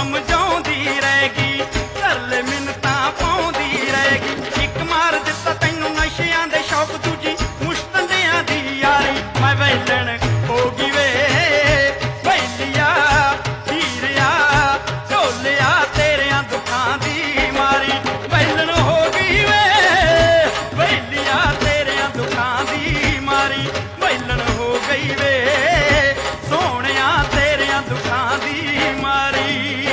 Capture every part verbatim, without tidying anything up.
समझाउंदी रहेगी, तरले मिन्नतां पाउंदी रहेगी। इक मार दित्ता तैनूं नशियां दे शौक, दूजी मुश्तंदियां दी यारी। मैं वैलन हो गई वे वैलिया हीरिया ढोलिया तेरियां दुखां दी मारी। वैलन हो गई वे वैलिया तेरियां दुखां दी मारी। वैलन हो गई वे सोहणिया तेरियां दुखां दी मारी।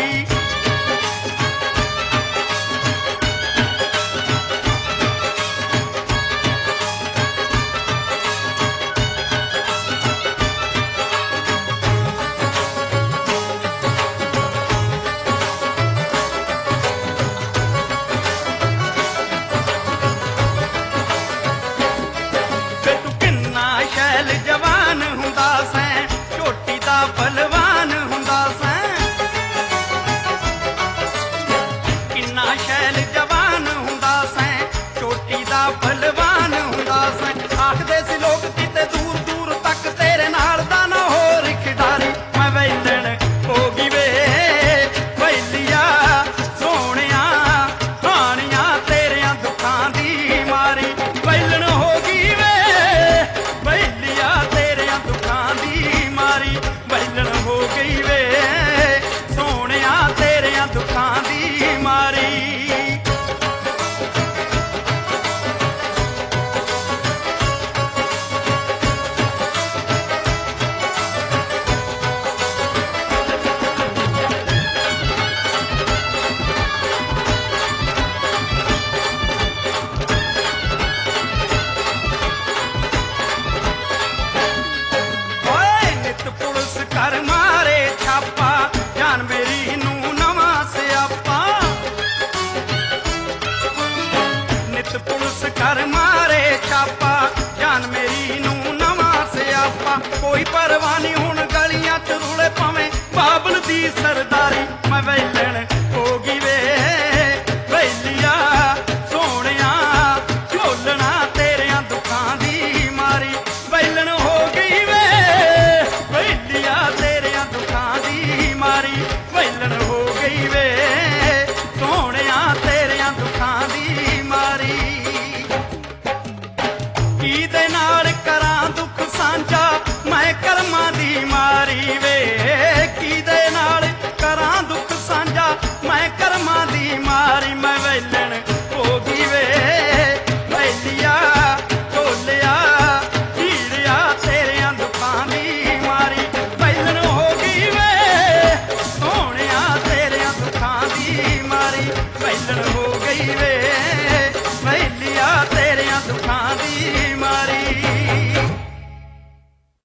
जवान हुंदा सैं झोटी दा पहलवान हुंदा सैं, किन्ना शैल जवान हुंदा सैं झोटी दा पहलवान हुंदा सैं। आखदे सी लोग किते दूर दूर तक तेरे नाल दा ना होर खिडारी। मैं वैलन हो गई वे वैलिया सोहणिया हाणिया तेरियां दुखां दी मारी। वैलन हो गई वे वैलिया तेरियां दुखां दी मारी। वैलन हो गई वे सोहणिया तेरियां दुखां दी मारी। पुलिस कर मारे छापा जान मेरी नूं नवां स्यापा। नित पुलिस कर मारे छापा जान मेरी नूं नवां स्यापा। कोई परवाह नहीं हुण गलियां च रुले पवें बाबल दी सरदारी। मैं वैलन